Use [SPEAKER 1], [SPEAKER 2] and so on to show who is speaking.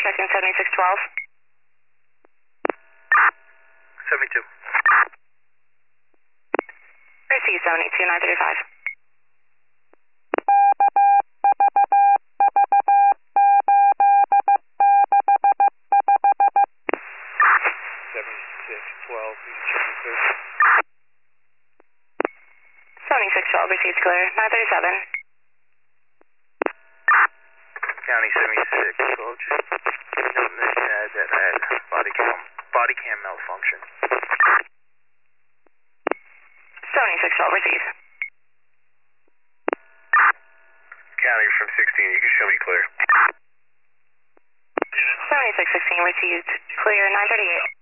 [SPEAKER 1] checking 7612.
[SPEAKER 2] 72.
[SPEAKER 1] Receive 72935.
[SPEAKER 2] Clear.
[SPEAKER 1] 7612 received clear. 937.
[SPEAKER 2] County 76. Well, just note in the chat that I had body cam malfunction.
[SPEAKER 1] 7612 received.
[SPEAKER 2] County from 16. You can show me clear.
[SPEAKER 1] 7616 received clear. 938.